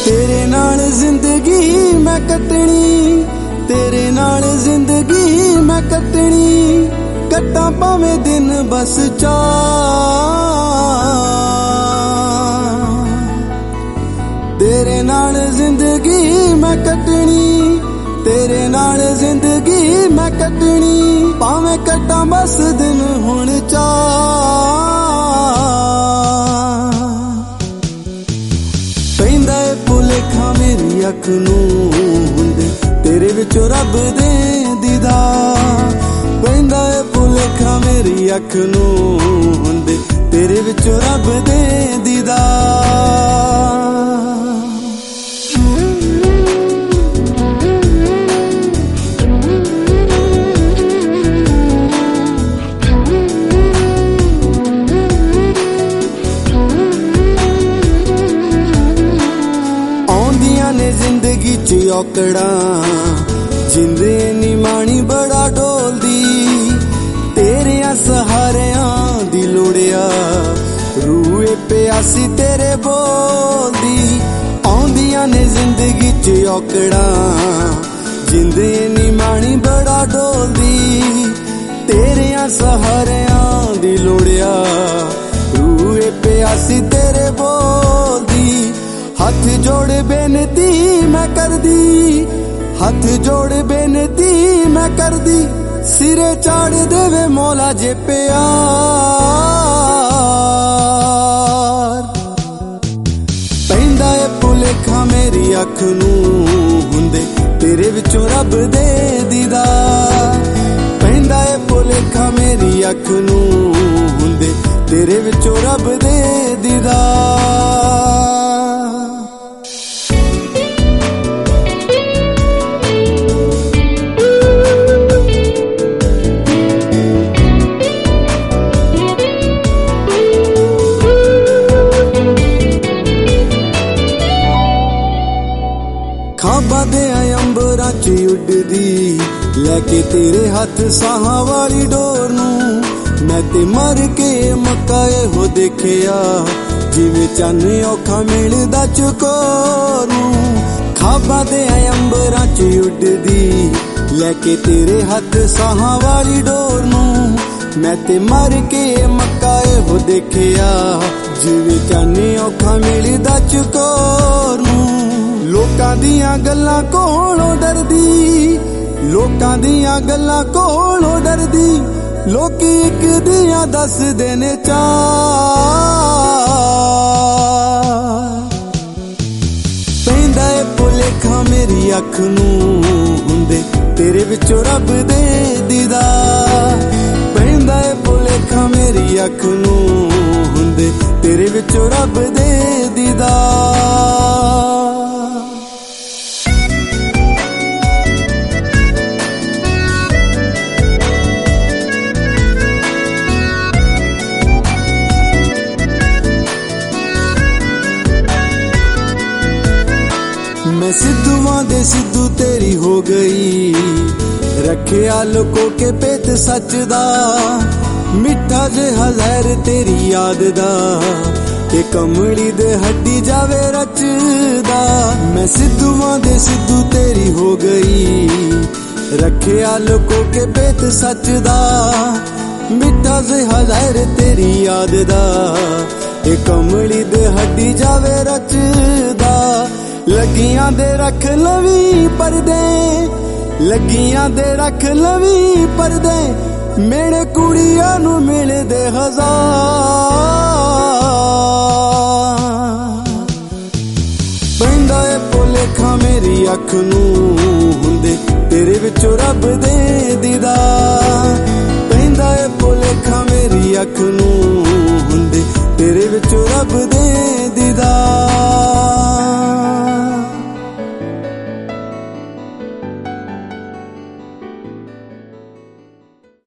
तेरे नाल जिंदगी मैं कटनी, तेरे नाल जिंदगी मैं कटनी, कट्टा भावें दिन बस चार। तेरे नाल जिंदगी मैं कटनी, तेरे नाल जिंदगी मैं कटनी, भावें कट्टा बस दिन हुण चार। पैंदा ए भुलेखा मेरी अख नूं हुंदे तेरे विचों रब दे दीदार। पैंदा ए भुलेखा मेरी अख नूं हुंदे तेरे विचों रब दे दीदार। जिंदगी च औकड़ा जिंदे नी माणी बड़ा डोलदी, तेरिया सहारियां दी लोड़िया रूए प्यासी तेरे बोलदी। आउंदियां ने जिंदगी च औकड़ा जिंदे नी माणी बड़ा डोलदी, तेरिया सहारियां दी लोड़िया रूए प्यासी तेरे बोलदी। हथ जोड़ बेनती मैं कर दी, हथ जोड़ बेनती मैं कर दी, सिरे चाड़ देवे मौला जे प्यार। पैंदा ए भुलेखा मेरी अख नूं हुंदे तेरे विचों रब दे दीदार। पैंदा ए भुलेखा मेरी अख नूं हुंदे तेरे विचों रब दे दीदार। खाबा दे अंबरां च उड़दी लैके तेरे हथ साहां वाली डोर नूं, मैं ते मर के मक्का हो देखिया जिवें चन्न औखा मिलदा चकोर नूं। खाबा दे अंबरां च उड़दी लैके तेरे हथ साहां वाली डोर नूं, मैं ते मर के मक्का हो देखिया जिवें चन्न औखा मिलदा चकोर नूं। लोकां दियां गल्लां कोलों डरदी, लोकां दियां गल्लां कोलों डरदी, लोकी इक दियां दसदे ने चार। पैंदा ए भुलेखा मेरी अख नूं हुंदे तेरे विचों रब दे दीदार। पैंदा ए भुलेखा मेरी अख नूं हुंदे तेरे विचों रब दे दीदार। मैं सिद्धूआं दे सिद्धू तेरी हो गई, रखिया लुको के पेत सच दा, मिठा जिहा लहर तेरी याद दा, के कमली दे हड्डी जावे रचदा। मैं सिद्धूआं दे सिद्धू तेरी हो गई, रखिया लुको के पेत सच दा, मिठा जिहा लहर तेरी याद दा, के कमली दे हड्डी जावे रचदा। लगियां दे रख लवी परदे, लगियां दे रख लवी परदे, मेरे कुड़ियां नू मिलदे हजार। पैंदा ए भुलेखा मेरी अख नूं हुंदे तेरे विचों रब दे दीदार। पैंदा ए भुलेखा मेरी अख नूं हुंदे तेरे विचों रब दे दीदार।